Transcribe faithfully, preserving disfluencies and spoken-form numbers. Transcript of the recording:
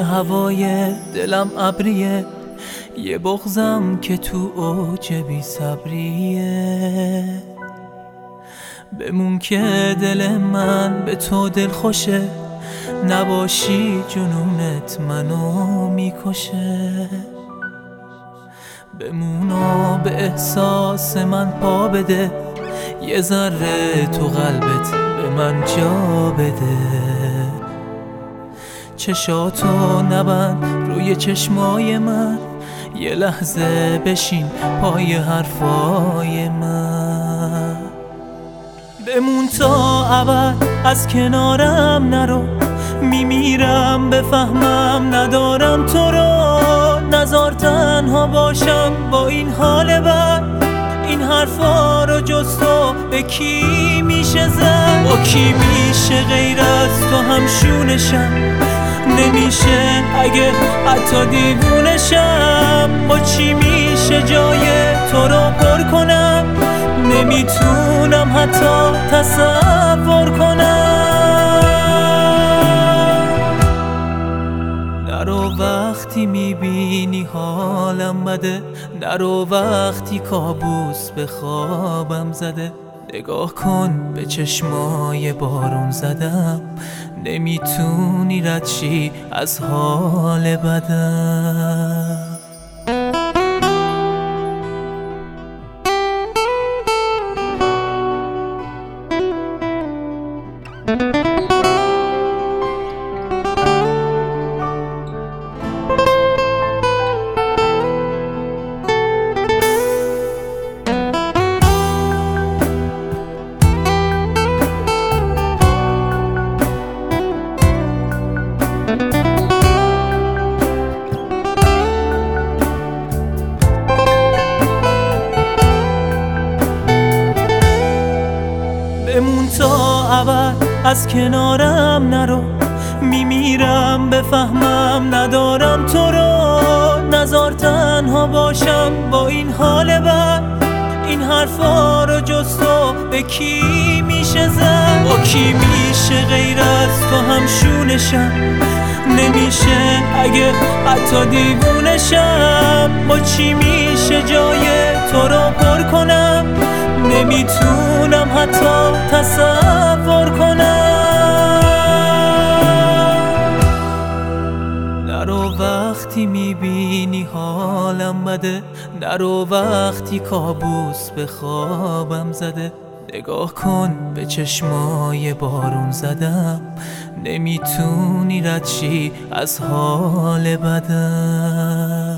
هوای دلم ابریه، یه بغضم که تو اوج بی صبریه. بمون که دل من به تو دل خوشه، نباشی جنونت منو میکشه. بمون و به احساس من پا بده، یه ذره تو قلبت به من جا بده. چشاتو نبند روی چشمای من، یه لحظه بشین پای حرفای من. بمون تا ابد از کنارم نرو، میمیرم بفهمم ندارم تو رو. نزار تنها باشم با این حال بد، این حرفا رو جز تو به کی میشه زد؟ با کی میشه غیر از تو همشونشم؟ نمیشه اگه حتی دیوونشم. با چی میشه جای تو رو پر کنم؟ نمیتونم حتی تصور کنم. نرو وقتی میبینی حالم بده، نرو وقتی کابوس به خوابم زده. نگاه کن به چشمای بارون زدم، نمیتونی رد شی از حال بدم. بمون تا ابد از کنارم نرو، میمیرم بفهمم ندارم تو رو. نزار تنها باشم با این حال بد، این حرفا رو جز تو به کی میشه زد؟ با کی میشه غیر از تو همشونشم؟ نمیشه اگه حتی دیوونشم. با چی میشه جای تو رو پر کنم؟ نمیتونم حتی تصور کنم. نرو وقتی میبینی حالم بده، نرو وقتی کابوس به خوابم زده. نگاه کن به چشمای بارون زدم، نمیتونی رد شی از حال بدم.